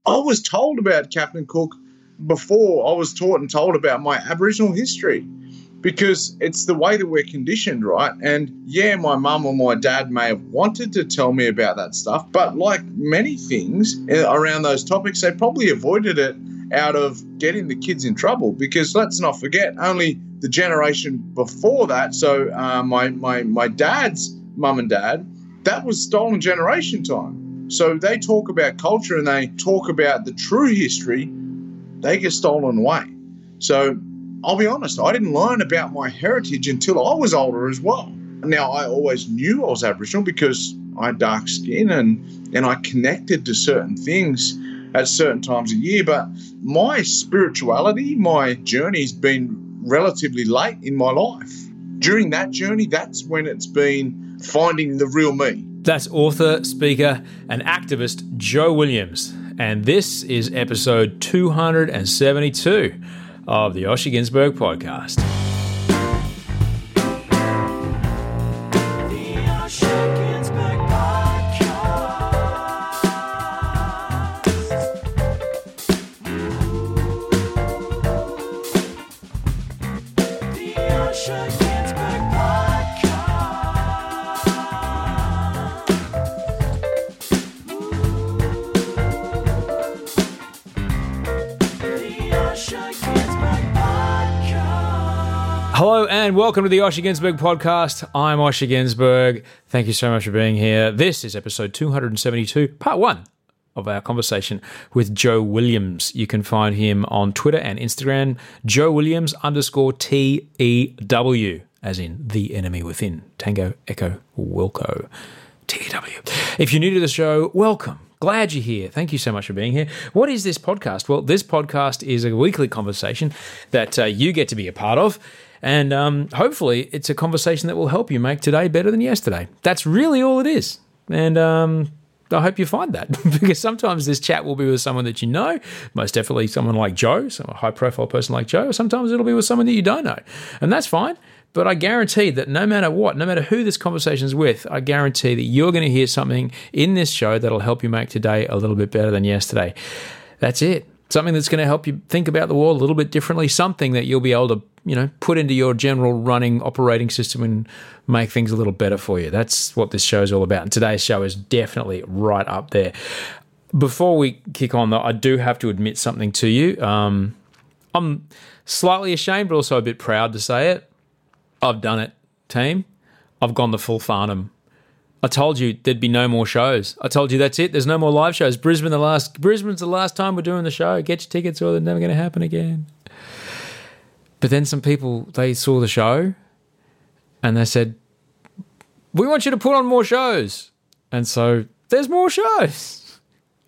I was told about Captain Cook before I was taught and told about my Aboriginal history, because it's the way that we're conditioned, right? And yeah, my mum or my dad may have wanted to tell me about that stuff, but like many things around those topics, they probably avoided it out of getting the kids in trouble, because let's not forget, only the generation before that, so my dad's mum and dad, that was stolen generation time. So they talk about culture and they talk about the true history, they get stolen away. So I'll be honest, I didn't learn about my heritage until I was older as well. Now, I always knew I was Aboriginal because I had dark skin and I connected to certain things at certain times of year, but my spirituality, my journey's been relatively late in my life. During that journey, that's when it's been finding the real me. That's author, speaker, and activist Joe Williams, and this is episode 272 of the Osher Günsberg podcast. Hello and welcome to the Osher Günsberg podcast. I'm Osher Günsberg. Thank you so much for being here. This is episode 272, part one of our conversation with Joe Williams. You can find him on Twitter and Instagram, Joe Williams _TEW, as in the enemy within. Tango, Echo, Wilco, TEW. If you're new to the show, welcome. Glad you're here. Thank you so much for being here. What is this podcast? Well, this podcast is a weekly conversation that you get to be a part of. And hopefully it's a conversation that will help you make today better than yesterday. That's really all it is. And I hope you find that, because sometimes this chat will be with someone that you know, most definitely someone like Joe, a high-profile person like Joe, or sometimes it'll be with someone that you don't know. And that's fine. But I guarantee that no matter what, no matter who this conversation is with, I guarantee that you're going to hear something in this show that'll help you make today a little bit better than yesterday. That's it. Something that's going to help you think about the world a little bit differently, something that you'll be able to, put into your general running operating system and make things a little better for you. That's what this show is all about. And today's show is definitely right up there. Before we kick on, though, I do have to admit something to you. I'm slightly ashamed, but also a bit proud to say it. I've done it, team. I've gone the full Farnham. I told you there'd be no more shows. I told you that's it. There's no more live shows. Brisbane's the last time we're doing the show. Get your tickets or they're never going to happen again. But then some people, they saw the show and they said, we want you to put on more shows. And so there's more shows.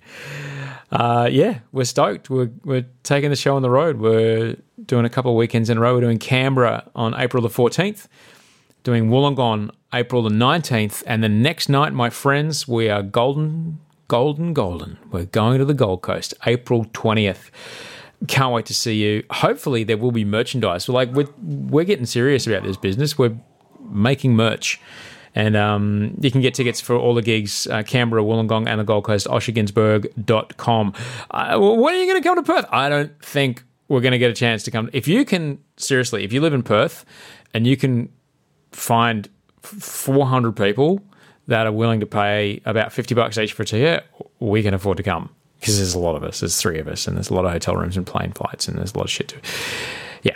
We're stoked. We're taking the show on the road. We're doing a couple of weekends in a row. We're doing Canberra on April the 14th, doing Wollongong April the 19th, and the next night, my friends, we are golden. We're going to the Gold Coast, April 20th. Can't wait to see you. Hopefully there will be merchandise. We're getting serious about this business. We're making merch. And you can get tickets for all the gigs, Canberra, Wollongong, and the Gold Coast, oshergunsberg.com. When are you going to come to Perth? I don't think we're going to get a chance to come. If you live in Perth and you can find 400 people that are willing to pay about $50 each for a ticket, we can afford to come, because there's a lot of us. There's 3 of us, and there's a lot of hotel rooms and plane flights, and there's a lot of shit to yeah.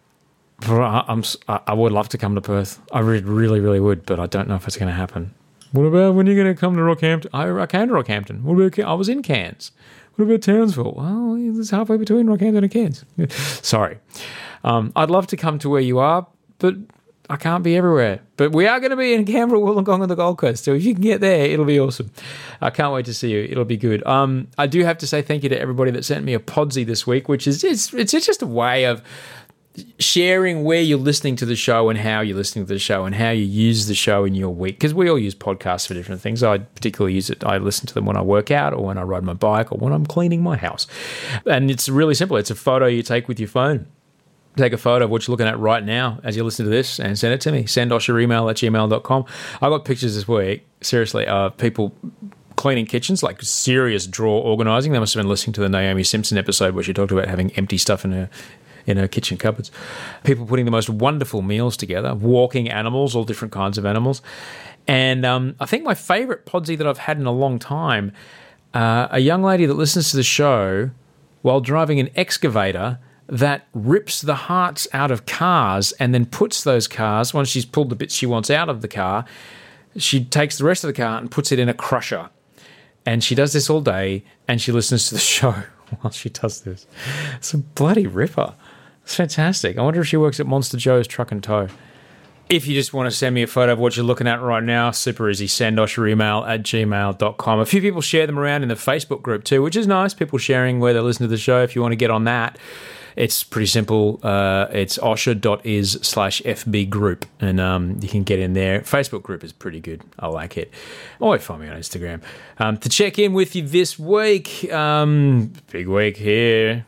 I would love to come to Perth. I really, really would, but I don't know if it's going to happen. What about when you're going to come to Rockhampton? I came to Rockhampton. What about I was in Cairns. What about Townsville? Well, it's halfway between Rockhampton and Cairns. Sorry. I'd love to come to where you are, but I can't be everywhere. But we are going to be in Canberra, Wollongong, and the Gold Coast. So if you can get there, it'll be awesome. I can't wait to see you. It'll be good. I do have to say thank you to everybody that sent me a Podsy this week, which is it's just a way of sharing where you're listening to the show and how you're listening to the show and how you use the show in your week, because we all use podcasts for different things. I particularly use it. I listen to them when I work out or when I ride my bike or when I'm cleaning my house. And it's really simple. It's a photo you take with your phone. Take a photo of what you're looking at right now as you listen to this and send it to me. Send Osher email at gmail.com. I got pictures this week, seriously, of people cleaning kitchens, like serious drawer organising. They must have been listening to the Naomi Simpson episode where she talked about having empty stuff in her kitchen cupboards. People putting the most wonderful meals together, walking animals, all different kinds of animals. And I think my favourite podsy that I've had in a long time, a young lady that listens to the show while driving an excavator that rips the hearts out of cars and then puts those cars, once she's pulled the bits she wants out of the car, she takes the rest of the car and puts it in a crusher. And she does this all day, and she listens to the show while she does this. It's a bloody ripper. It's fantastic. I wonder if she works at Monster Joe's Truck and Tow. If you just want to send me a photo of what you're looking at right now, super easy. Send us your email at gmail.com. A few people share them around in the Facebook group too, which is nice. People sharing where they listen to the show. If you want to get on that, it's pretty simple. It's osher.is/FB group, and you can get in there. Facebook group is pretty good. I like it. Or find me on Instagram. To check in with you this week, big week here.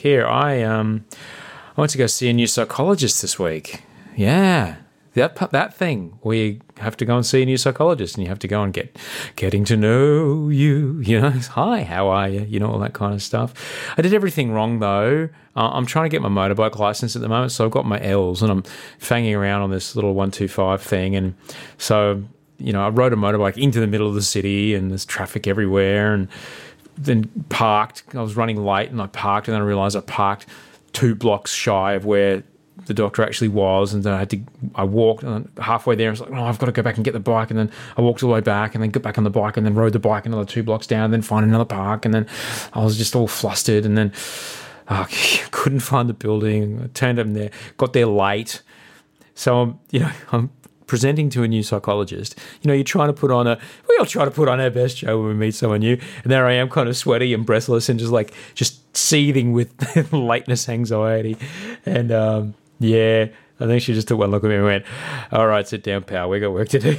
I went to go see a new psychologist this week. Yeah. That thing where you have to go and see a new psychologist and you have to go and getting to know you, hi, how are you, all that kind of stuff. I did everything wrong though. I'm trying to get my motorbike license at the moment, so I've got my L's and I'm fanging around on this little 125 thing, and so I rode a motorbike into the middle of the city and there's traffic everywhere, and then parked. I was running late and I parked, and then I realised I parked 2 blocks shy of where the doctor actually was, and then I walked, and halfway there I was like, I've got to go back and get the bike, and then I walked all the way back and then got back on the bike and then rode the bike another 2 blocks down and then find another park, and then I was just all flustered, and then couldn't find the building. I turned up there, got there late, so I'm presenting to a new psychologist. You're trying to put on we all try to put on our best show when we meet someone new, and there I am, kind of sweaty and breathless and just seething with lateness anxiety, and yeah, I think she just took one look at me and went, all right, sit down, pal. We got work to do.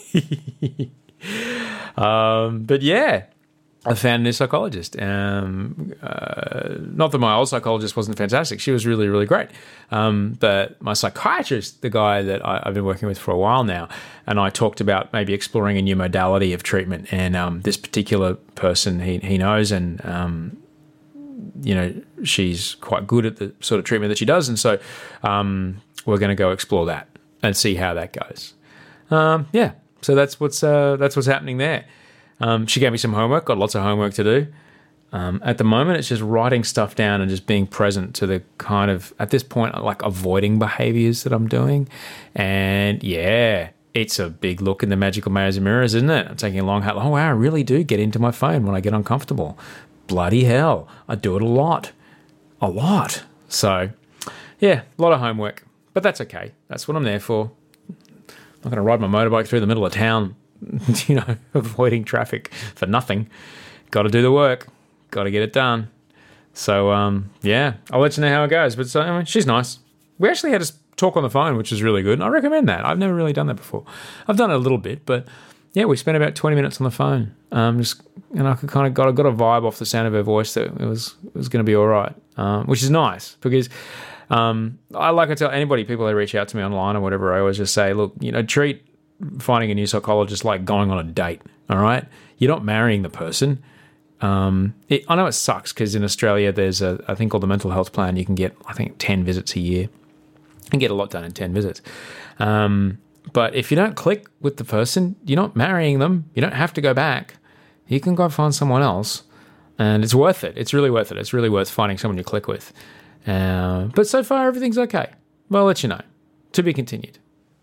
But yeah, I found a new psychologist. Not that my old psychologist wasn't fantastic. She was really, really great. But my psychiatrist, the guy that I've been working with for a while now, and I talked about maybe exploring a new modality of treatment. And this particular person he knows, and she's quite good at the sort of treatment that she does, and so we're going to go explore that and see how that goes. So that's what's happening there. She gave me some homework. Got lots of homework to do. At the moment, it's just writing stuff down and just being present to the kind of, at this point, like avoiding behaviors that I'm doing. And yeah, it's a big look in the magical mirrors, isn't it? I'm taking a long hat. Oh wow, I really do get into my phone when I get uncomfortable. Bloody hell, I do it a lot. So, yeah, a lot of homework, but that's okay. That's what I'm there for. I'm not going to ride my motorbike through the middle of town, avoiding traffic for nothing. Got to do the work. Got to get it done. So, yeah, I'll let you know how it goes. But she's nice. We actually had a talk on the phone, which is really good. I recommend that. I've never really done that before. I've done it a little bit, but yeah, we spent about 20 minutes on the phone. I could kind of got a vibe off the sound of her voice that it was going to be all right, which is nice because I tell anybody, people that reach out to me online or whatever, I always just say, look, treat finding a new psychologist like going on a date. All right, you're not marrying the person. I know it sucks because in Australia there's a thing called the mental health plan. You can get, I think, 10 visits a year and get a lot done in 10 visits. But if you don't click with the person, you're not marrying them. You don't have to go back. You can go find someone else, and it's worth it. It's really worth it. It's really worth finding someone you click with. But so far, everything's okay. Well, I'll let you know. To be continued.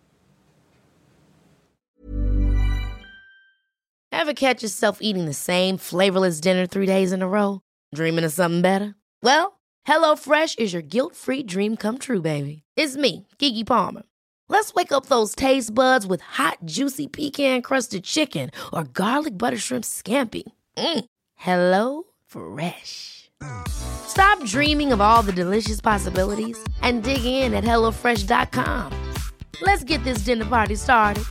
Ever catch yourself eating the same flavorless dinner 3 days in a row? Dreaming of something better? Well, HelloFresh is your guilt-free dream come true, baby. It's me, Keke Palmer. Let's wake up those taste buds with hot, juicy pecan-crusted chicken or garlic butter shrimp scampi. Hello Fresh. Stop dreaming of all the delicious possibilities and dig in at HelloFresh.com. Let's get this dinner party started.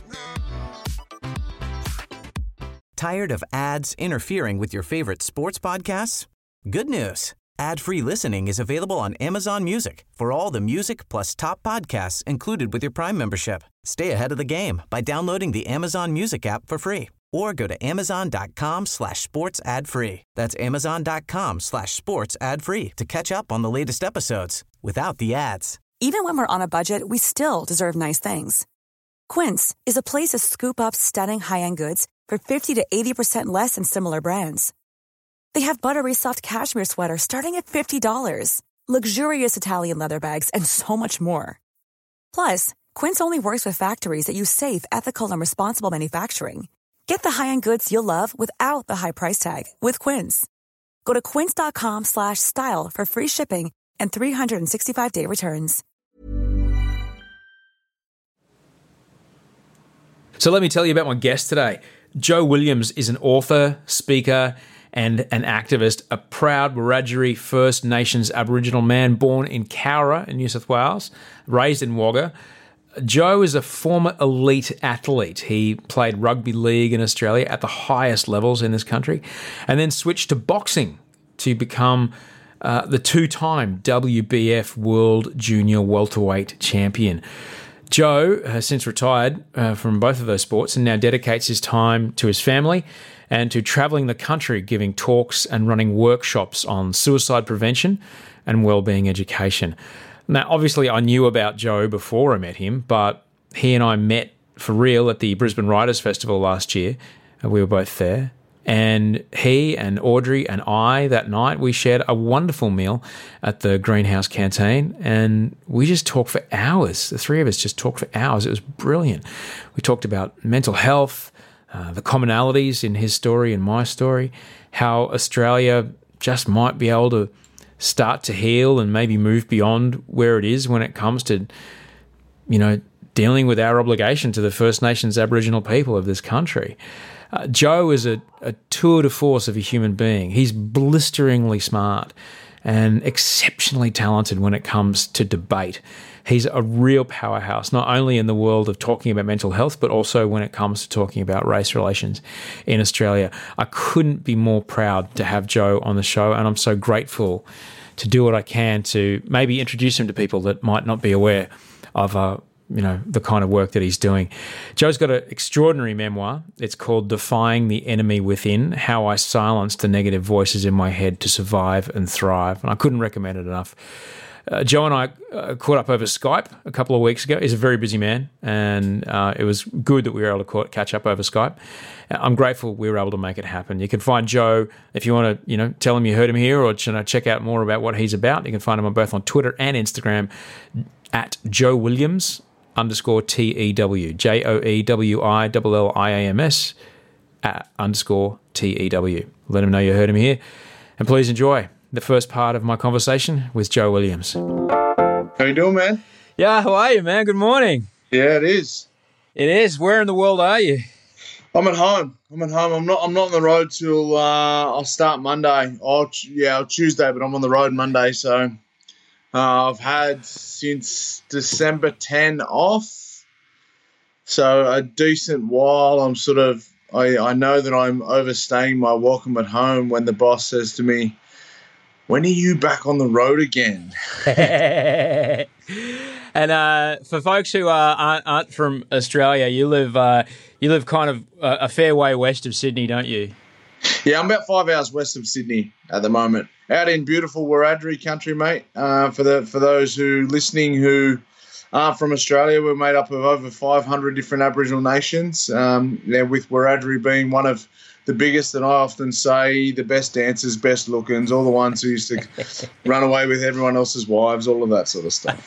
Tired of ads interfering with your favorite sports podcasts? Good news. Ad-free listening is available on Amazon Music for all the music plus top podcasts included with your Prime membership. Stay ahead of the game by downloading the Amazon Music app for free or go to amazon.com/sports ad free. That's amazon.com/sports ad free to catch up on the latest episodes without the ads. Even when we're on a budget, we still deserve nice things. Quince is a place to scoop up stunning high-end goods for 50 to 80% less than similar brands. They have buttery soft cashmere sweaters starting at $50, luxurious Italian leather bags, and so much more. Plus, Quince only works with factories that use safe, ethical, and responsible manufacturing. Get the high-end goods you'll love without the high price tag with Quince. Go to quince.com/style for free shipping and 365-day returns. So let me tell you about my guest today. Joe Williams is an author, speaker, and an activist, a proud Wiradjuri First Nations Aboriginal man born in Cowra in New South Wales, raised in Wagga. Joe is a former elite athlete. He played rugby league in Australia at the highest levels in this country and then switched to boxing to become the two-time WBF World Junior Welterweight Champion. Joe has since retired from both of those sports and now dedicates his time to his family and to travelling the country, giving talks and running workshops on suicide prevention and wellbeing education. Now, obviously, I knew about Joe before I met him, but he and I met for real at the Brisbane Writers Festival last year. We were both there. And he and Audrey and I, that night, we shared a wonderful meal at the Greenhouse Canteen, and we just talked for hours. The three of us just talked for hours. It was brilliant. We talked about mental health, the commonalities in his story and my story, how Australia just might be able to start to heal and maybe move beyond where it is when it comes to, dealing with our obligation to the First Nations Aboriginal people of this country. Joe is a tour de force of a human being. He's blisteringly smart and exceptionally talented when it comes to debate. He's a real powerhouse, not only in the world of talking about mental health, but also when it comes to talking about race relations in Australia. I couldn't be more proud to have Joe on the show, and I'm so grateful to do what I can to maybe introduce him to people that might not be aware of the kind of work that he's doing. Joe's got an extraordinary memoir. It's called Defying the Enemy Within, How I Silenced the Negative Voices in My Head to Survive and Thrive. And I couldn't recommend it enough. Joe and I caught up over Skype a couple of weeks ago. He's a very busy man, and it was good that we were able to catch up over Skype. I'm grateful we were able to make it happen. You can find Joe if you want to, tell him you heard him here or check out more about what he's about. You can find him both on Twitter and Instagram at Joe Williams _TEW, JOEWILLIAMS _TEW. Let him know you heard him here. And please enjoy the first part of my conversation with Joe Williams. How you doing, man? Yeah, how are you, man? Good morning. Yeah, it is. It is. Where in the world are you? I'm at home. I'm not on the road till I'll start Monday. Tuesday, but I'm on the road Monday. So I've had since December 10 off. So a decent while. I'm I know that I'm overstaying my welcome at home when the boss says to me, "When are you back on the road again?" And for folks who aren't from Australia, you live kind of a fair way west of Sydney, don't you? Yeah, I'm about 5 hours west of Sydney at the moment, out in beautiful Wiradjuri country, mate. For those who listening who aren't from Australia, we're made up of over 500 different Aboriginal nations. With Wiradjuri being one of the biggest, and I often say the best dancers, best lookings, all the ones who used to run away with everyone else's wives, all of that sort of stuff.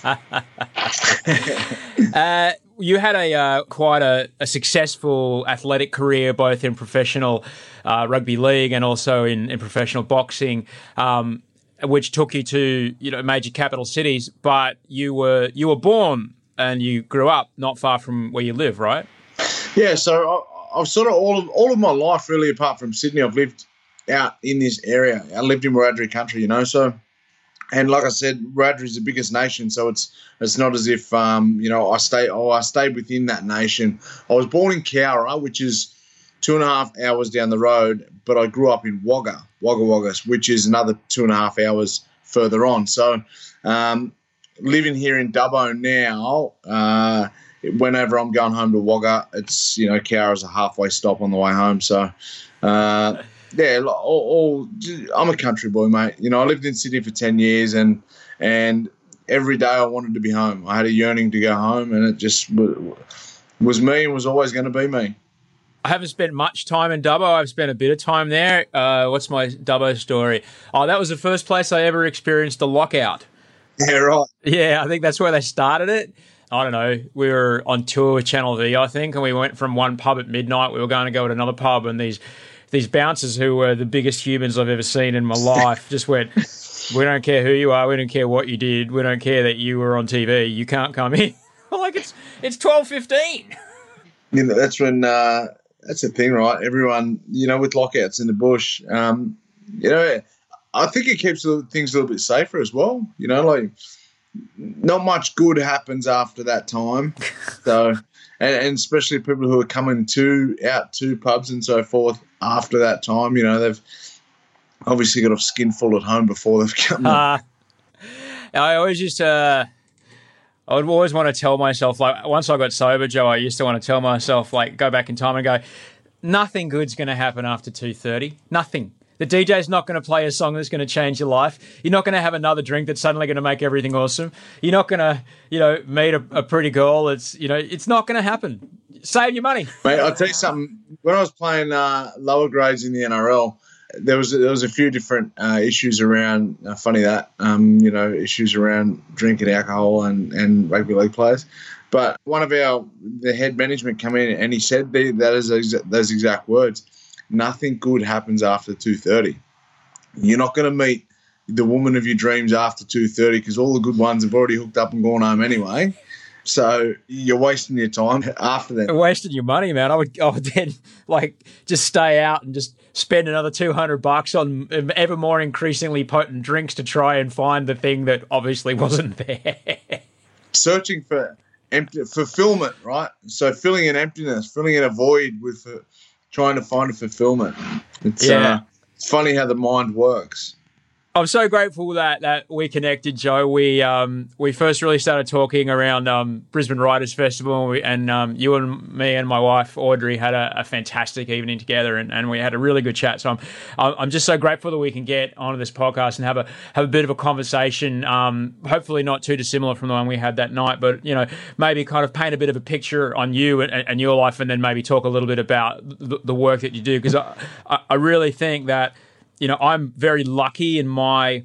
You had quite a successful athletic career, both in professional rugby league and also in professional boxing, which took you to major capital cities. But you were born and you grew up not far from where you live, right? Yeah. So I've sort of all of my life, really, apart from Sydney, I've lived out in this area. I lived in Wiradjuri country, So, and like I said, Wiradjuri is the biggest nation, so it's not as if I stayed within that nation. I was born in Cowra, which is 2.5 hours down the road, but I grew up in Wagga, which is another 2.5 hours further on. So, living here in Dubbo now, whenever I'm going home to Wagga, it's, Cowra's a halfway stop on the way home. So, I'm a country boy, mate. I lived in Sydney for 10 years and every day I wanted to be home. I had a yearning to go home, and it just was me and was always going to be me. I haven't spent much time in Dubbo. I've spent a bit of time there. What's my Dubbo story? Oh, that was the first place I ever experienced a lockout. Yeah, right. Yeah, I think that's where they started it. I don't know. We were on tour with Channel V, I think, and we went from one pub at midnight. We were going to go to another pub, and these bouncers who were the biggest humans I've ever seen in my life just went, "We don't care who you are. We don't care what you did. We don't care that you were on TV. You can't come in." Like, it's 12:15. That's when that's the thing, right? Everyone, with lockouts in the bush, I think it keeps things a little bit safer as well. Like, not much good happens after that time. So, and especially people who are coming out to pubs and so forth after that time, they've obviously got a skin full at home before they've come. I always used to. I would always want to tell myself, like, once I got sober, Joe, I used to want to tell myself, like, go back in time and go, nothing good's going to happen after 2:30. Nothing. The DJ's not going to play a song that's going to change your life. You're not going to have another drink that's suddenly going to make everything awesome. You're not going to, meet a pretty girl. It's not going to happen. Save your money. Mate, I'll tell you something. When I was playing lower grades in the NRL, there was a few different issues around, issues around drinking alcohol and rugby league players. But one of the head management come in and he said those exact words. Nothing good happens after 2:30. You're not going to meet the woman of your dreams after 2:30 because all the good ones have already hooked up and gone home anyway. So you're wasting your time after that. Wasting your money, man. I would then just stay out and just spend another $200 on ever more increasingly potent drinks to try and find the thing that obviously wasn't there. Searching for fulfillment, right? So filling an emptiness, filling in a void with trying to find a fulfillment. It's funny how the mind works. I'm so grateful that we connected, Joe. We first really started talking around Brisbane Writers Festival, and you and me and my wife Audrey had a fantastic evening together, and we had a really good chat. So I'm just so grateful that we can get onto this podcast and have a bit of a conversation. Hopefully not too dissimilar from the one we had that night, but maybe kind of paint a bit of a picture on you and your life, and then maybe talk a little bit about the work that you do, because I really think that. I'm very lucky in my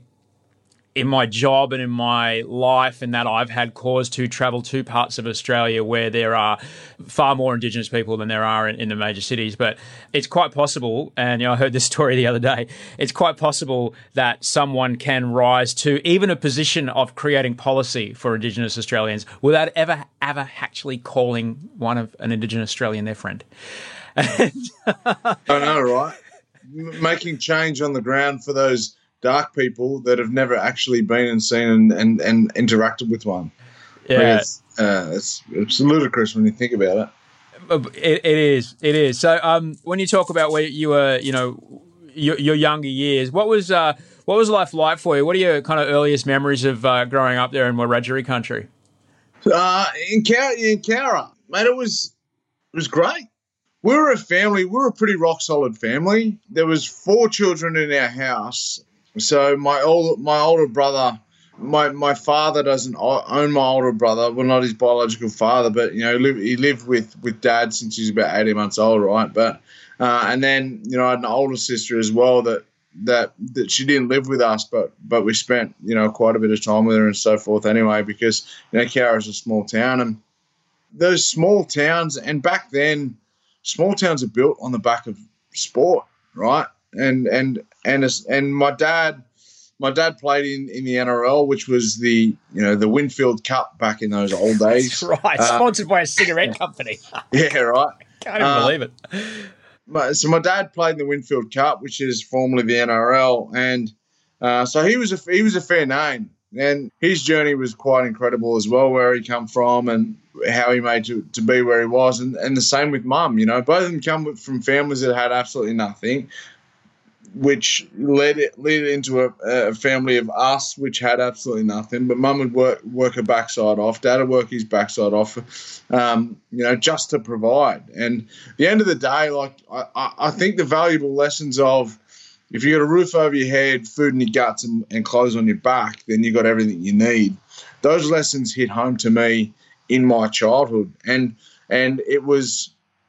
job and in my life, in that I've had cause to travel to parts of Australia where there are far more Indigenous people than there are in the major cities. But it's quite possible, and I heard this story the other day, it's quite possible that someone can rise to even a position of creating policy for Indigenous Australians without ever actually calling an Indigenous Australian their friend. I know, right? Making change on the ground for those dark people that have never actually been and seen and interacted with one. Yeah, it's ludicrous when you think about it. It is. So, when you talk about where you were, your younger years, what was life like for you? What are your kind of earliest memories of growing up there in Wiradjuri country? In Cowra, mate, it was great. We were a family. We were a pretty rock-solid family. There was 4 children in our house. So my older brother, my father doesn't own my older brother. Well, not his biological father, but, he lived with Dad since he was about 18 months old, right? But and then, I had an older sister as well that she didn't live with us, but we spent, quite a bit of time with her and so forth anyway, because, Cowra is a small town. And those small towns, and back then, small towns are built on the back of sport, right? And my dad played in the NRL, which was the Winfield Cup back in those old days. That's right, sponsored by a cigarette company. Yeah, right. Can't even believe it. So my dad played in the Winfield Cup, which is formerly the NRL, and so he was a fair name. And his journey was quite incredible as well, where he come from and how he made to be where he was. And the same with Mum, both of them come from families that had absolutely nothing. which led it into a family of us, which had absolutely nothing. But Mum would work her backside off, Dad would work his backside off, just to provide. And at the end of the day, like I think the valuable lessons of, if you got a roof over your head, food in your guts, and clothes on your back, then you got everything you need. Those lessons hit home to me in my childhood, and it was,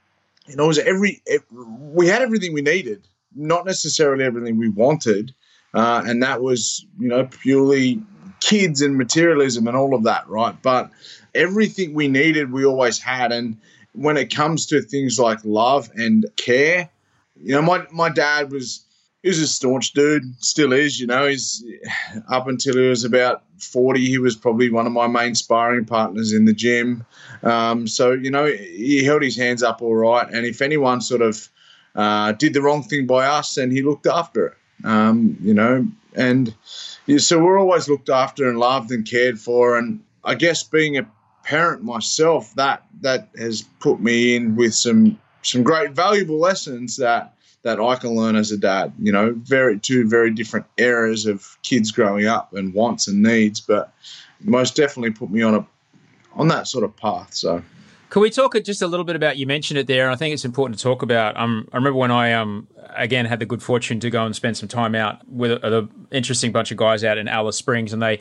we had everything we needed, not necessarily everything we wanted, and that was purely kids and materialism and all of that, right? But everything we needed, we always had. And when it comes to things like love and care, my dad was. He was a staunch dude, still is, he's up until he was about 40, he was probably one of my main sparring partners in the gym. So he held his hands up all right. And if anyone sort of did the wrong thing by us, then he looked after it, so we're always looked after and loved and cared for. And I guess being a parent myself, that has put me in with some great valuable lessons that I can learn as a dad, two very different eras of kids growing up and wants and needs, but most definitely put me on that sort of path. So, can we talk just a little bit about, you mentioned it there, and I think it's important to talk about. I remember when I again had the good fortune to go and spend some time out with an interesting bunch of guys out in Alice Springs, and they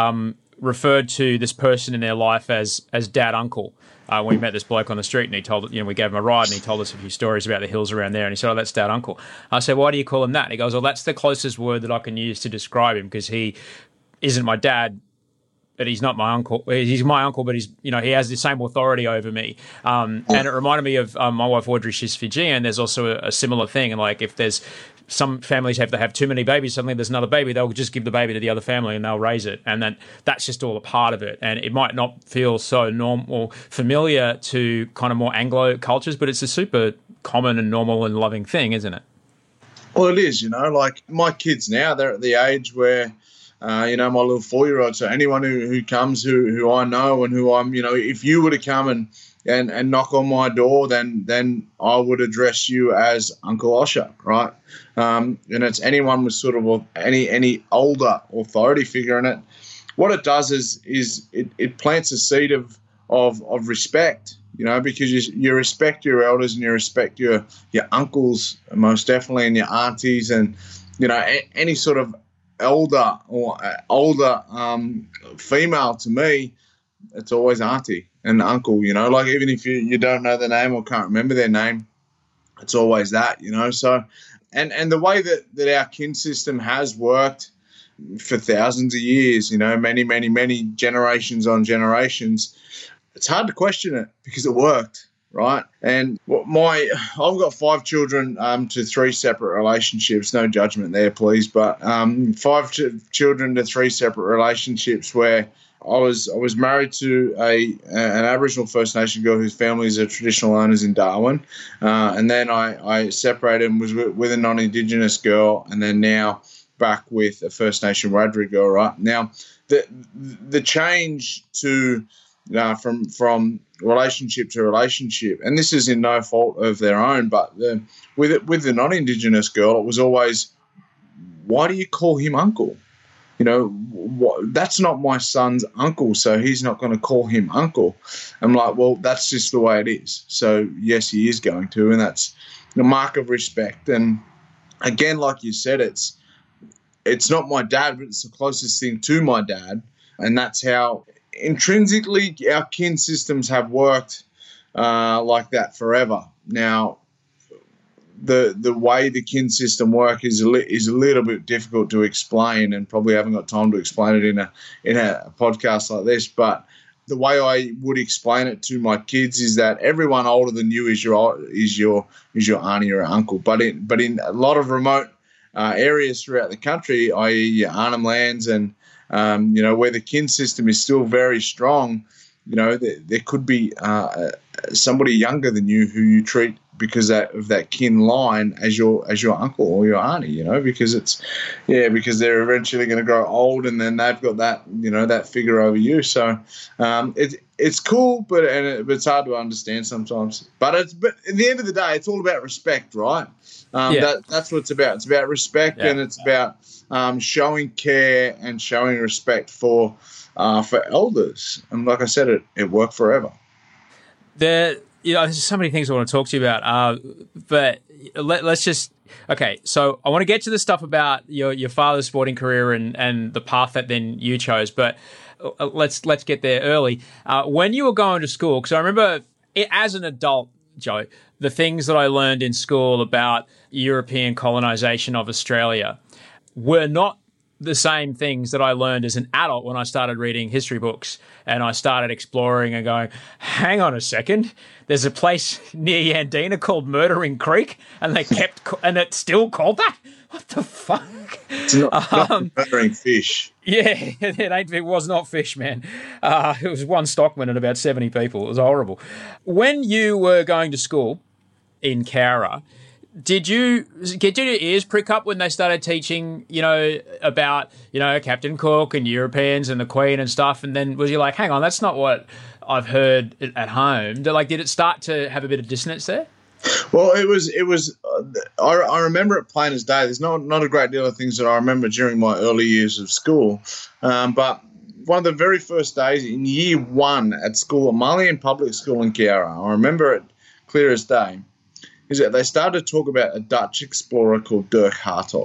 referred to this person in their life as dad uncle. We met this bloke on the street, and he told, we gave him a ride, and he told us a few stories about the hills around there, and he said, "Oh, that's dad uncle." I said, "Why do you call him that?" And he goes, "Well, that's the closest word that I can use to describe him, because he isn't my dad, but he's not my uncle. He's my uncle, but he's, he has the same authority over me." And it reminded me of my wife Audrey. She's Fijian. There's also a similar thing, and like if there's some families have too many babies, suddenly there's another baby, they'll just give the baby to the other family and they'll raise it, and then that's just all a part of it. And it might not feel so normal, familiar to kind of more Anglo cultures, but it's a super common and normal and loving thing, isn't it? Well, it is. Like my kids now, they're at the age where my little 4-year-old, so anyone who comes who I know and who I'm, if you were to come and knock on my door, then I would address you as Uncle Osher, right? And it's anyone with sort of any older authority figure in it. What it does is it plants a seed of respect, because you respect your elders and you respect your uncles most definitely, and your aunties, and any sort of elder or older female. To me, it's always auntie and uncle, like even if you don't know their name or can't remember their name, it's always that, So, and the way that our kin system has worked for thousands of years, many generations on generations, it's hard to question it because it worked, right? And I've got 5 children to 3 separate relationships. No judgment there, please, but 5 children to 3 separate relationships where I was married to an Aboriginal First Nation girl whose family is traditional owners in Darwin, and then I separated and was with a non-Indigenous girl, and then now back with a First Nation Wiradjuri girl. Right now, the change to from relationship to relationship, and this is in no fault of their own, but with the non-Indigenous girl, it was always, why do you call him uncle? That's not my son's uncle, so he's not going to call him uncle. I'm like, well, that's just the way it is. So, yes, he is going to, and that's the mark of respect. And, again, like you said, it's not my dad, but it's the closest thing to my dad, and that's how intrinsically our kin systems have worked like that forever. Now, the way the kin system work is a little bit difficult to explain, and probably haven't got time to explain it in a podcast like this. But the way I would explain it to my kids is that everyone older than you is your auntie or uncle. But in a lot of remote areas throughout the country, i.e. your Arnhem Lands and where the kin system is still very strong, there could be somebody younger than you who you treat because of that kin line as your uncle or your auntie, because because they're eventually going to grow old and then they've got that, that figure over you. So it's cool, but it's hard to understand sometimes. But at the end of the day, it's all about respect, right? That's what it's about. It's about respect, and it's about showing care and showing respect for elders. And like I said, it worked forever. There's so many things I want to talk to you about, but let's just okay. So I want to get to the stuff about your father's sporting career and the path that then you chose. But let's get there early. When you were going to school, because I remember as an adult, Joe, the things that I learned in school about European colonization of Australia were not the same things that I learned as an adult when I started reading history books and I started exploring and going, hang on a second, there's a place near Yandina called Murdering Creek and it's still called that? What the fuck? It's not murdering fish. Yeah, it was not fish, man. It was one stockman and about 70 people. It was horrible. When you were going to school in Cowra, did you get your ears prick up when they started teaching, about, Captain Cook and Europeans and the Queen and stuff? And then was you like, hang on, that's not what I've heard at home? Did it start to have a bit of dissonance there? Well, it was. I remember it plain as day. There's not a great deal of things that I remember during my early years of school, but one of the very first days in year 1 at school, at Marlian Public School in Cowra, I remember it clear as day, is that they started to talk about a Dutch explorer called Dirk Hartog.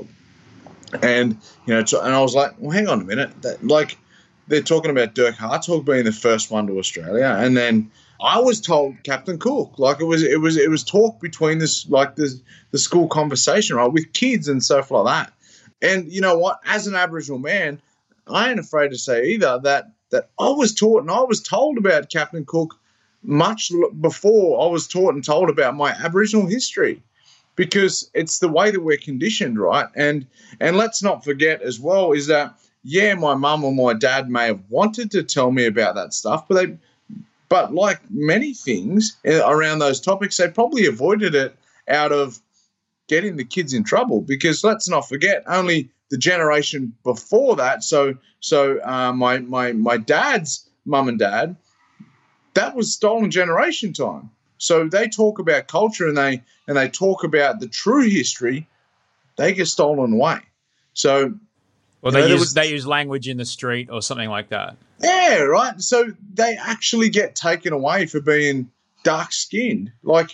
And, and I was like, well, hang on a minute. They're talking about Dirk Hartog being the first one to Australia. And then I was told Captain Cook. Like it was talk between this, like the school conversation, right, with kids and stuff like that. And you know what? As an Aboriginal man, I ain't afraid to say either that I was taught and I was told about Captain Cook much before I was taught and told about my Aboriginal history, because it's the way that we're conditioned, right? And let's not forget as well is that, my mum or my dad may have wanted to tell me about that stuff, but like many things around those topics, they probably avoided it out of getting the kids in trouble, because let's not forget, only the generation before that, so my dad's mum and dad, that was stolen generation time. So they talk about culture and they talk about the true history, they get stolen away. So they use language in the street or something like that. Yeah, right. So they actually get taken away for being dark-skinned,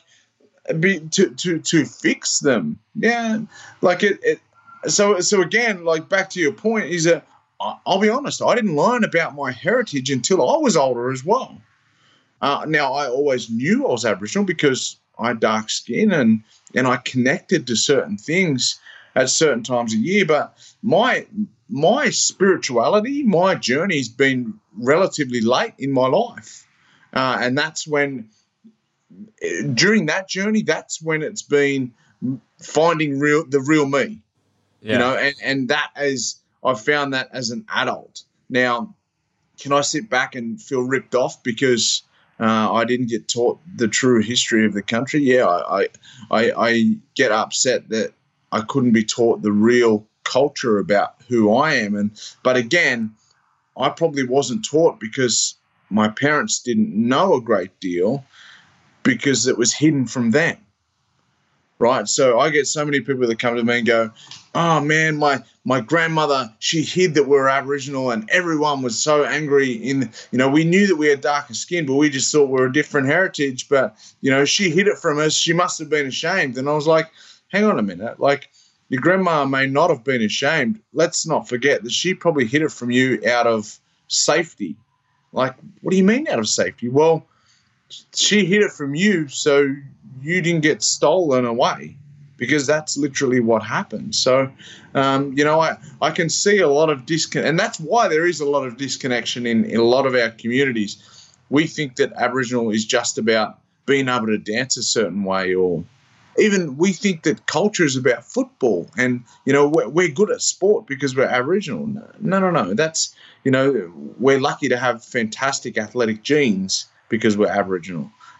to fix them. Yeah, like it. So again, like back to your point, is that I'll be honest, I didn't learn about my heritage until I was older as well. Now, I always knew I was Aboriginal because I had dark skin and I connected to certain things at certain times of year. But my spirituality, my journey has been relatively late in my life. And that's when, during that journey, that's when it's been finding the real me. Yeah. And that is, I found that as an adult. Now, can I sit back and feel ripped off because I didn't get taught the true history of the country? Yeah, I get upset that I couldn't be taught the real culture about who I am. But again, I probably wasn't taught because my parents didn't know a great deal, because it was hidden from them. Right, so I get so many people that come to me and go, oh, man, my grandmother, she hid that we're Aboriginal and everyone was so angry. We knew that we had darker skin, but we just thought we were a different heritage. But, she hid it from us. She must have been ashamed. And I was like, hang on a minute. Like, your grandma may not have been ashamed. Let's not forget that she probably hid it from you out of safety. Like, what do you mean out of safety? Well, she hid it from you so you didn't get stolen away, because that's literally what happened. So, I can see a lot of disconnect, and that's why there is a lot of disconnection in a lot of our communities. We think that Aboriginal is just about being able to dance a certain way, or even we think that culture is about football and, we're good at sport because we're Aboriginal. No. That's, we're lucky to have fantastic athletic genes because we're Aboriginal.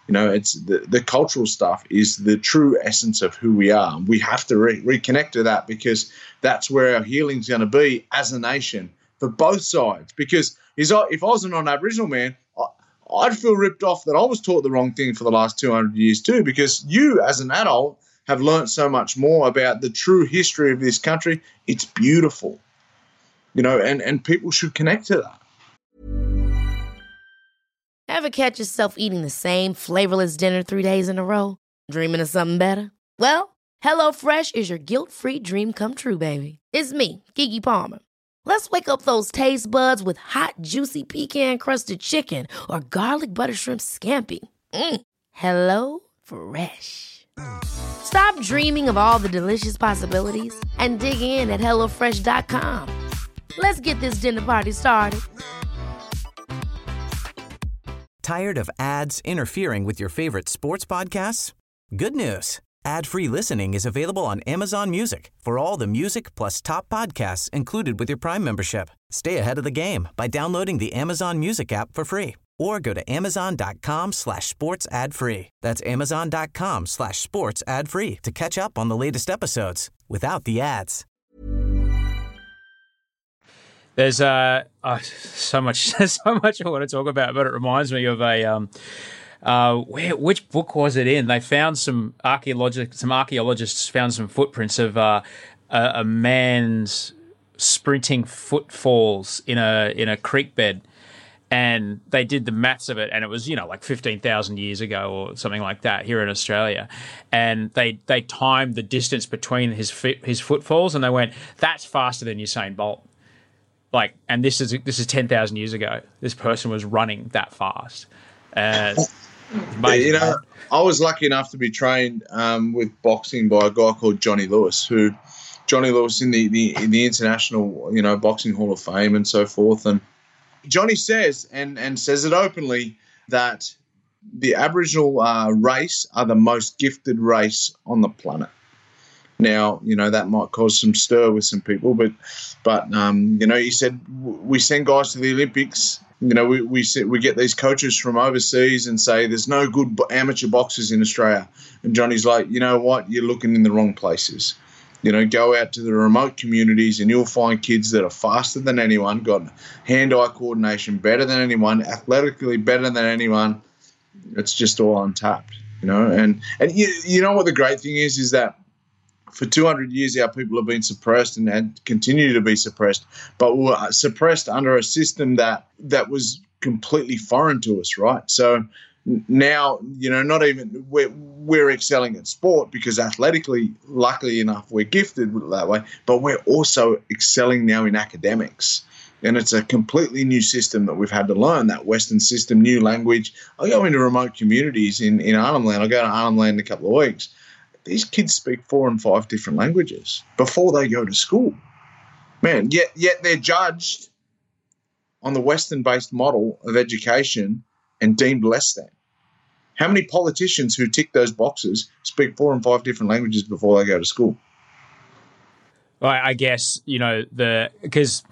It's the cultural stuff is the true essence of who we are. We have to reconnect to that, because that's where our healing's going to be as a nation for both sides. Because if I was a non-Aboriginal man, I'd feel ripped off that I was taught the wrong thing for the last 200 years too, because you as an adult have learned so much more about the true history of this country. It's beautiful, and people should connect to that. Ever catch yourself eating the same flavorless dinner 3 days in a row? Dreaming of something better? Well, HelloFresh is your guilt-free dream come true, baby. It's me, Keke Palmer. Let's wake up those taste buds with hot, juicy pecan-crusted chicken or garlic butter shrimp scampi. Hello Fresh. Stop dreaming of all the delicious possibilities and dig in at HelloFresh.com. Let's get this dinner party started. Tired of ads interfering with your favorite sports podcasts? Good news. Ad-free listening is available on Amazon Music for all the music plus top podcasts included with your Prime membership. Stay ahead of the game by downloading the Amazon Music app for free, or go to amazon.com/sports ad free. That's amazon.com/sports ad free to catch up on the latest episodes without the ads. There's so much I want to talk about, but it reminds me of which book was it in? They found some archaeologists found some footprints of a man's sprinting footfalls in a creek bed, and they did the maths of it, and it was like 15,000 years ago or something like that here in Australia, and they timed the distance between his footfalls, and they went, that's faster than Usain Bolt. And this is 10,000 years ago. This person was running that fast. Amazing, I was lucky enough to be trained with boxing by a guy called Johnny Lewis, in the International Boxing Hall of Fame and so forth. And Johnny says and says it openly that the Aboriginal race are the most gifted race on the planet. Now, that might cause some stir with some people, but he said we send guys to the Olympics. We get these coaches from overseas and say there's no good amateur boxers in Australia. And Johnny's like, you know what? You're looking in the wrong places. Go out to the remote communities and you'll find kids that are faster than anyone, got hand-eye coordination better than anyone, athletically better than anyone. It's just all untapped, And you know what the great thing is that for 200 years, our people have been suppressed and continue to be suppressed, but were suppressed under a system that was completely foreign to us, right? So now, not even we're excelling at sport because athletically, luckily enough, we're gifted that way, but we're also excelling now in academics. And it's a completely new system that we've had to learn, that Western system, new language. I go into remote communities in Arnhem Land. I go to Arnhem Land in a couple of weeks. These kids speak 4 and 5 different languages before they go to school. Man, yet they're judged on the Western-based model of education and deemed less than. How many politicians who tick those boxes speak 4 and 5 different languages before they go to school? Well, I guess, because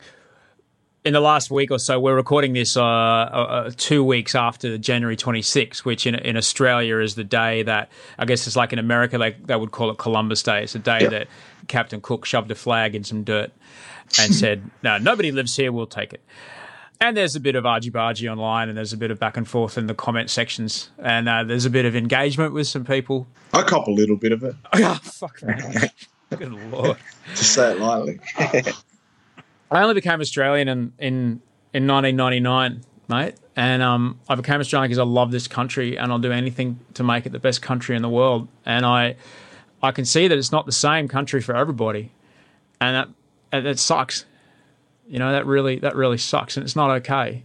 in the last week or so, we're recording this 2 weeks after January 26th, which in Australia is the day that, I guess it's like in America, they would call it Columbus Day. It's the day that Captain Cook shoved a flag in some dirt and said, no, nobody lives here, we'll take it. And there's a bit of argy-bargy online, and there's a bit of back and forth in the comment sections, and there's a bit of engagement with some people. I cop a little bit of it. Oh, fuck me. Good Lord. To say it lightly. I only became Australian in 1999, mate, and I became Australian because I love this country and I'll do anything to make it the best country in the world. And I can see that it's not the same country for everybody, and that sucks. That really sucks, and it's not okay.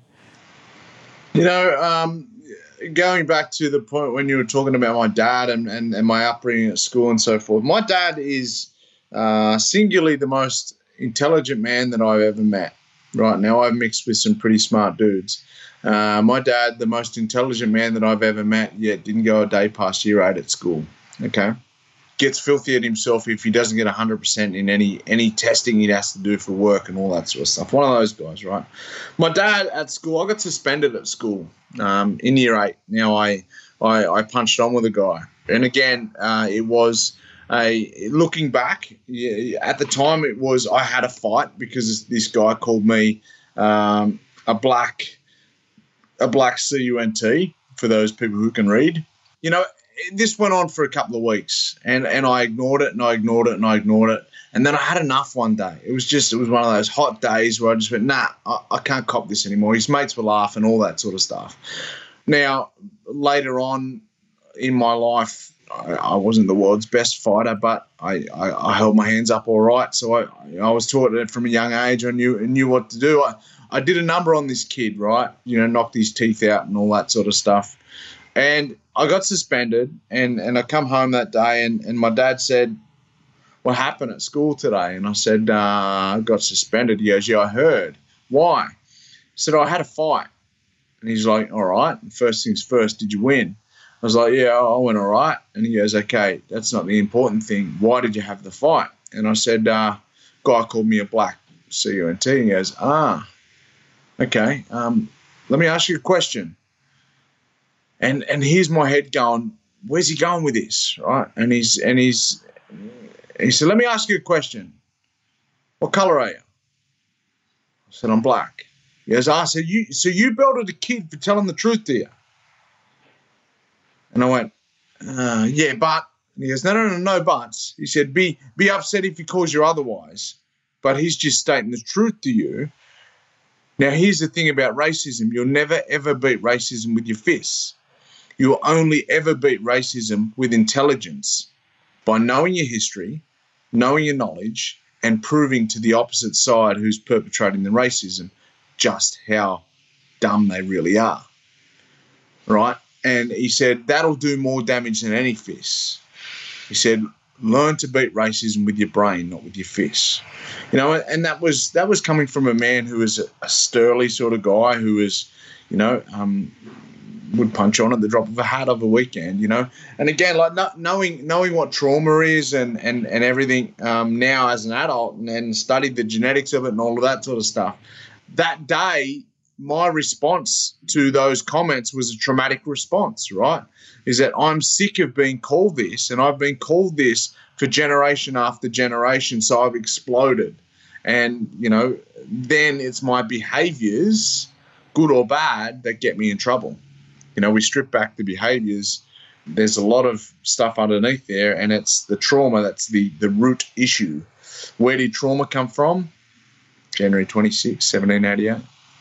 Going back to the point when you were talking about my dad and my upbringing at school and so forth, my dad is singularly the most intelligent man that I've ever met. Right now, I've mixed with some pretty smart dudes. My dad, the most intelligent man that I've ever met, yet didn't go a day past year 8 at school. Okay, gets filthy at himself if he doesn't get 100% in any testing he has to do for work and all that sort of stuff. One of those guys, right? My dad at school, I got suspended at school in year 8. Now I I punched on with a guy. And again, it was looking back, at the time it was I had a fight because this guy called me a black CUNT, for those people who can read. You know, this went on for a couple of weeks, and I ignored it, and I ignored it, and I ignored it. And then I had enough one day. It was one of those hot days where I just went, nah, I can't cop this anymore. His mates were laughing, all that sort of stuff. Now, later on in my life, I wasn't the world's best fighter, but I held my hands up all right. So I was taught it from a young age. I knew what to do. I did a number on this kid, right? You know, knocked his teeth out and all that sort of stuff. And I got suspended, and I come home that day, and my dad said, what happened at school today? And I said, I got suspended. He goes, yeah, I heard. Why? I said, I had a fight. And he's like, all right. First things first, did you win? I was like, yeah, I went all right. And he goes, okay, that's not the important thing. Why did you have the fight? And I said, guy called me a black CUNT. He goes, okay. Let me ask you a question. And here's my head going, where's he going with this, right? And he said, let me ask you a question. What color are you? I said, I'm black. He goes, so you belted a kid for telling the truth to you? And I went, yeah, but. And he goes, no buts. He said, be upset if he calls you otherwise, but he's just stating the truth to you. Now, here's the thing about racism. You'll never, ever beat racism with your fists. You'll only ever beat racism with intelligence, by knowing your history, knowing your knowledge, and proving to the opposite side who's perpetrating the racism just how dumb they really are, right? And he said, that'll do more damage than any fist. He said, learn to beat racism with your brain, not with your fists. You know, and that was coming from a man who was a surly sort of guy who was, you know, would punch on at the drop of a hat of a weekend, you know. And again, like knowing what trauma is and everything now as an adult and studied the genetics of it and all of that sort of stuff. That day, my response to those comments was a traumatic response, right? Is that I'm sick of being called this, and I've been called this for generation after generation, so I've exploded. And, you know, then it's my behaviors, good or bad, that get me in trouble. You know, we strip back the behaviors. There's a lot of stuff underneath there, and it's the trauma that's the root issue. Where did trauma come from? January 26, 1788.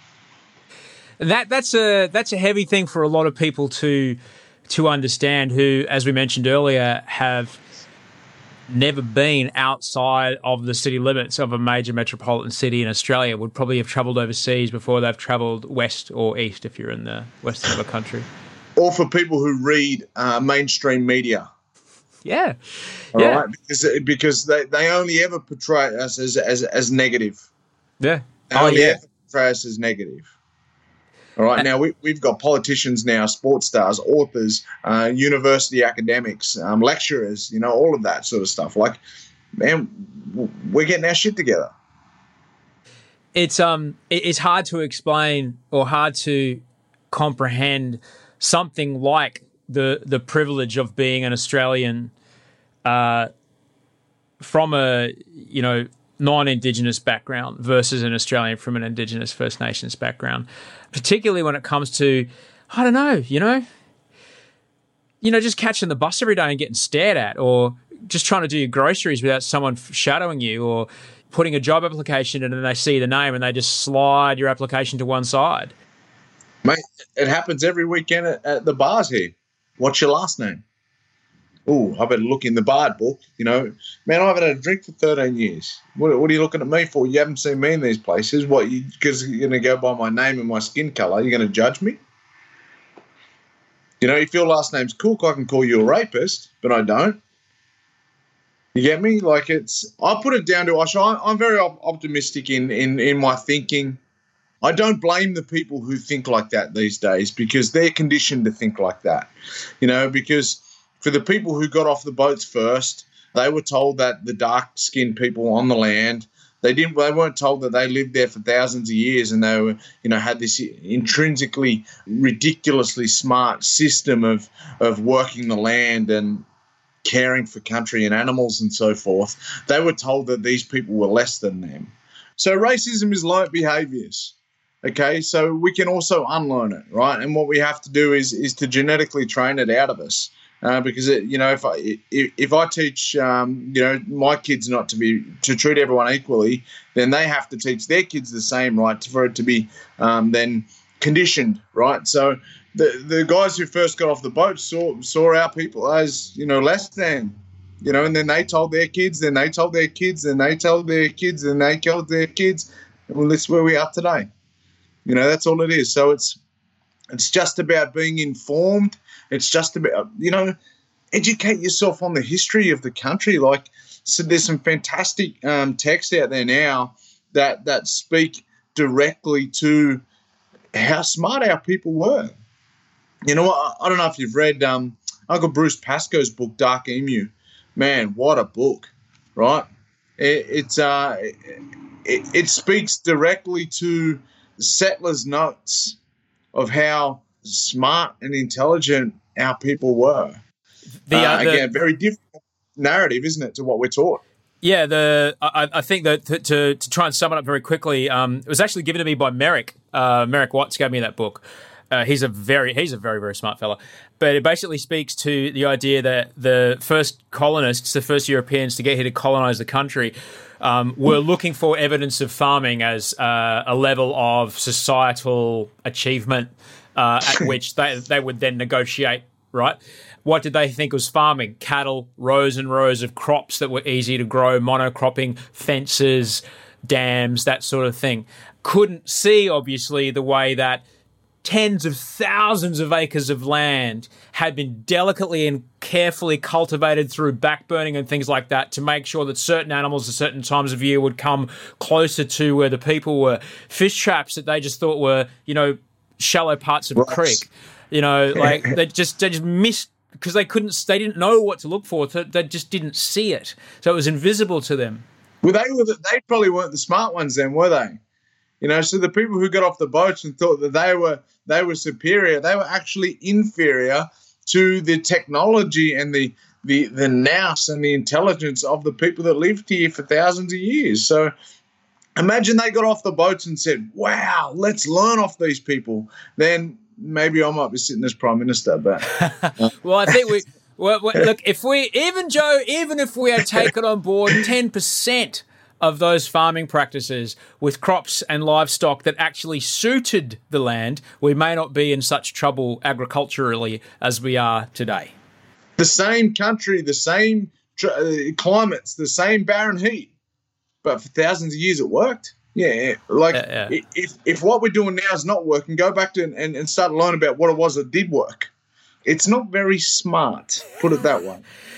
That's a heavy thing for a lot of people to understand who, as we mentioned earlier, have never been outside of the city limits of a major metropolitan city in Australia, would probably have travelled overseas before they've travelled west or east if you're in the western of the country. Or for people who read mainstream media. Yeah. All right? Because they only ever portray us as negative. Yeah. They only ever portray us as negative. All right, now we've got politicians now, sports stars, authors, university academics, lecturers, you know, all of that sort of stuff. Like, man, we're getting our shit together. It's hard to explain or hard to comprehend something like the privilege of being an Australian from a, you know, non-Indigenous background versus an Australian from an Indigenous First Nations background, particularly when it comes to, I don't know, you know, just catching the bus every day and getting stared at, or just trying to do your groceries without someone shadowing you, or putting a job application in and they see the name and they just slide your application to one side. Mate, it happens every weekend at the bars here. What's your last name? Oh, I better look in the bard book. You know, man, I haven't had a drink for 13 years. What are you looking at me for? You haven't seen me in these places. What, because you're going to go by my name and my skin colour, you're going to judge me? You know, if your last name's Cook, I can call you a rapist, but I don't. You get me? Like, I put it down to I'm very optimistic in my thinking. I don't blame the people who think like that these days, because they're conditioned to think like that. You know, because for the people who got off the boats first, they were told that the dark-skinned people on the land, They weren't told that they lived there for thousands of years and they were, had this intrinsically, ridiculously smart system of working the land and caring for country and animals and so forth. They were told that these people were less than them. So racism is learnt behaviours. Okay, so we can also unlearn it, right? And what we have to do is to genetically train it out of us. Because if I teach my kids not to treat everyone equally, then they have to teach their kids the same, right? For it to be then conditioned, right? So the guys who first got off the boat saw our people as less than, and then they told their kids, then they told their kids, then they told their kids, and they told their kids. Well, that's where we are today. That's all it is. So it's just about being informed. It's just about, educate yourself on the history of the country. Like, so there's some fantastic texts out there now that speak directly to how smart our people were. I don't know if you've read Uncle Bruce Pascoe's book, Dark Emu. Man, what a book, right? It speaks directly to settlers' notes of how smart and intelligent our people were. Again, very different narrative, isn't it, to what we're taught? Yeah, I think that to try and sum it up very quickly, it was actually given to me by Merrick. Merrick Watts gave me that book. He's a very, very smart fella. But it basically speaks to the idea that the first colonists, the first Europeans to get here to colonize the country, were looking for evidence of farming as a level of societal achievement at which they would then negotiate, right? What did they think was farming? Cattle, rows and rows of crops that were easy to grow, monocropping, fences, dams, that sort of thing. Couldn't see, obviously, the way that tens of thousands of acres of land had been delicately and carefully cultivated through backburning and things like that to make sure that certain animals at certain times of year would come closer to where the people were. Fish traps that they just thought were, shallow parts of a creek. They just missed because they didn't know what to look for. So they just didn't see it. So it was invisible to them. Well, they probably weren't the smart ones then, were they? So the people who got off the boats and thought that they were superior, they were actually inferior to the technology and the nous and the intelligence of the people that lived here for thousands of years. So imagine they got off the boats and said, wow, let's learn off these people. Then maybe I might be sitting as Prime Minister. But well, I think look, if we had taken on board 10% of those farming practices with crops and livestock that actually suited the land, we may not be in such trouble agriculturally as we are today. The same country, the same climates, the same barren heat, but for thousands of years it worked. Yeah. If what we're doing now is not working, go back to and start learning about what it was that did work. It's not very smart, put it that way.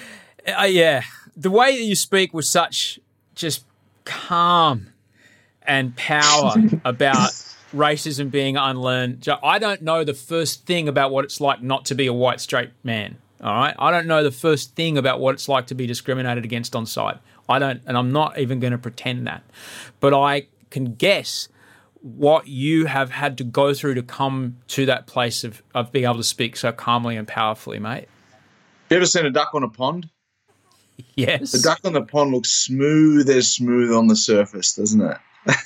The way that you speak with such just calm and power about racism being unlearned. I don't know the first thing about what it's like not to be a white straight man. All right, I don't know the first thing about what it's like to be discriminated against on sight. I don't, and I'm not even going to pretend that. But I can guess what you have had to go through to come to that place of being able to speak so calmly and powerfully, mate. You ever seen a duck on a pond? Yes. The duck on the pond looks smooth on the surface, doesn't it?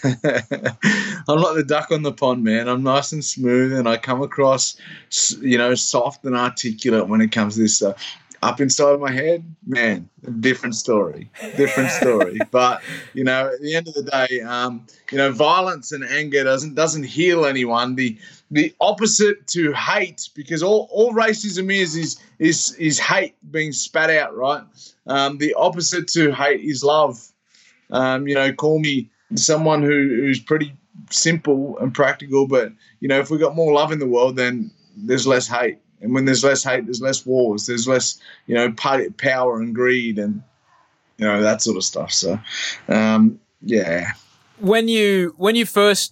I'm like the duck on the pond, man. I'm nice and smooth, and I come across, soft and articulate when it comes to this stuff. Up inside of my head, man, different story. But, at the end of the day, violence and anger doesn't heal anyone. The opposite to hate, because all racism is hate being spat out, right? The opposite to hate is love. Call me someone who's pretty simple and practical, but, if we got more love in the world, then there's less hate. And when there's less hate, there's less wars. There's less, power and greed and, that sort of stuff. So, yeah. When you first,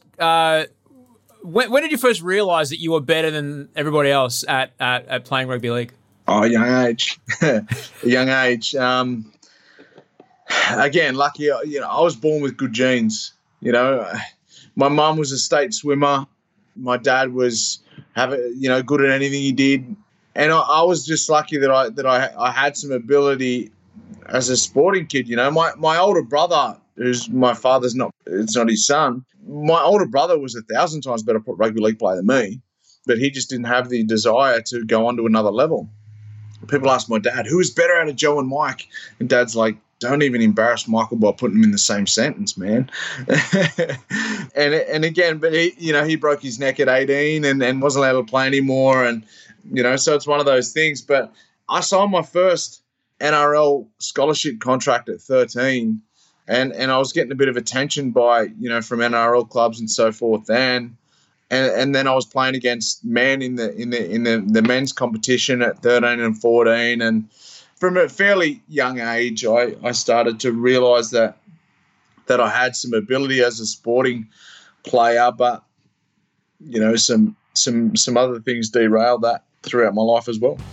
when did you first realise that you were better than everybody else at playing rugby league? Oh, young age. Young age. again, lucky, I was born with good genes. My mum was a state swimmer. My dad was good at anything he did. And I was just lucky that I had some ability as a sporting kid. My older brother, who's my father's it's not his son. My older brother was 1,000 times better rugby league player than me, but he just didn't have the desire to go on to another level. People ask my dad, who is better out of Joe and Mike? And Dad's like, don't even embarrass Michael by putting him in the same sentence, man. and again, but he broke his neck at 18 and wasn't allowed to play anymore. And, so it's one of those things. But I signed my first NRL scholarship contract at 13, and I was getting a bit of attention by, from NRL clubs and so forth then. And then I was playing against men in the men's competition at 13 and 14. And from a fairly young age, I started to realise that I had some ability as a sporting player, but some other things derailed that throughout my life as well.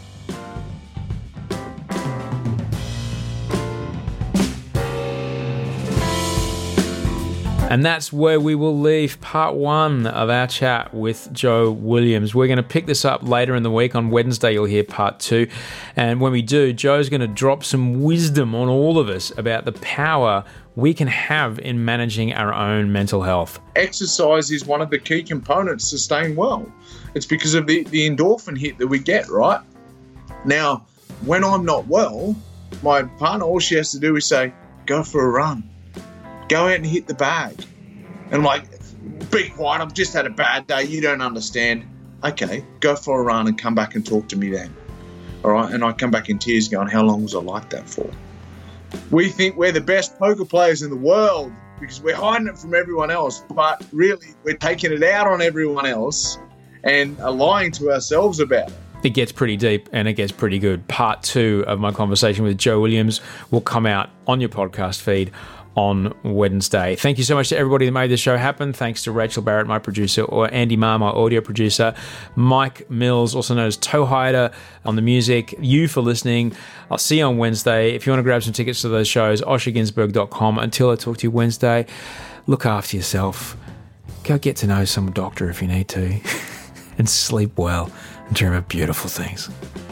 And that's where we will leave part one of our chat with Joe Williams. We're going to pick this up later in the week. On Wednesday, you'll hear part two. And when we do, Joe's going to drop some wisdom on all of us about the power we can have in managing our own mental health. Exercise is one of the key components to staying well. It's because of the endorphin hit that we get, right? Now, when I'm not well, my partner, all she has to do is say, go for a run. Go out and hit the bag. And I'm like, be quiet, I've just had a bad day, you don't understand. Okay, go for a run and come back and talk to me then. All right, and I come back in tears going, how long was I like that for? We think we're the best poker players in the world because we're hiding it from everyone else, but really we're taking it out on everyone else and are lying to ourselves about it. It gets pretty deep and it gets pretty good. Part two of my conversation with Joe Williams will come out on your podcast feed on Wednesday. Thank you so much to everybody that made this show happen. Thanks to Rachel Barrett, my producer, or Andy Marr, my audio producer, Mike Mills, also known as Toe Hider, on the music, you for listening. I'll see you on Wednesday. If you want to grab some tickets to those shows, osherginsberg.com. Until I talk to you Wednesday, look after yourself. Go get to know some doctor if you need to. And sleep well and dream of beautiful things.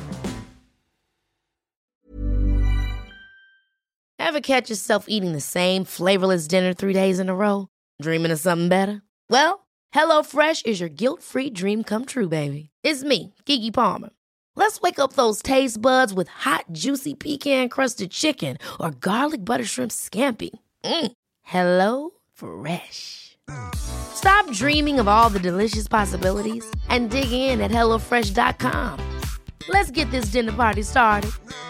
Ever catch yourself eating the same flavorless dinner 3 days in a row? Dreaming of something better? Well, HelloFresh is your guilt-free dream come true, baby. It's me, Keke Palmer. Let's wake up those taste buds with hot, juicy pecan-crusted chicken or garlic butter shrimp scampi. Hello Fresh. Stop dreaming of all the delicious possibilities and dig in at HelloFresh.com. Let's get this dinner party started.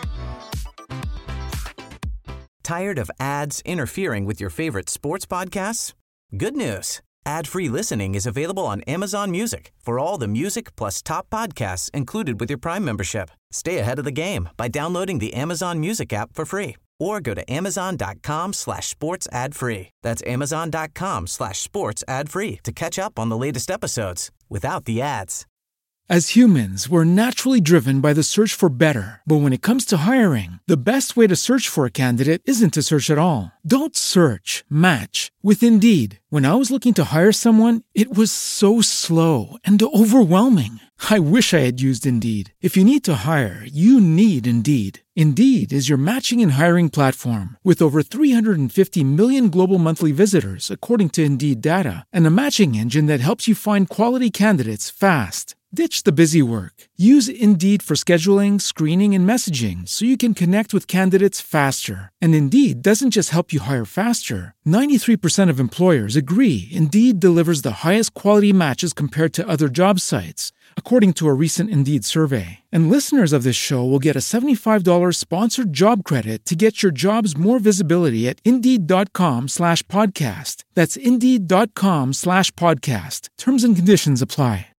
Tired of ads interfering with your favorite sports podcasts? Good news. Ad-free listening is available on Amazon Music for all the music plus top podcasts included with your Prime membership. Stay ahead of the game by downloading the Amazon Music app for free or go to amazon.com/sports ad free. That's amazon.com/sports ad free to catch up on the latest episodes without the ads. As humans, we're naturally driven by the search for better. But when it comes to hiring, the best way to search for a candidate isn't to search at all. Don't search, match with Indeed. When I was looking to hire someone, it was so slow and overwhelming. I wish I had used Indeed. If you need to hire, you need Indeed. Indeed is your matching and hiring platform with over 350 million global monthly visitors, according to Indeed data, and a matching engine that helps you find quality candidates fast. Ditch the busy work. Use Indeed for scheduling, screening, and messaging so you can connect with candidates faster. And Indeed doesn't just help you hire faster. 93% of employers agree Indeed delivers the highest quality matches compared to other job sites, according to a recent Indeed survey. And listeners of this show will get a $75 sponsored job credit to get your jobs more visibility at Indeed.com/podcast. That's Indeed.com/podcast. Terms and conditions apply.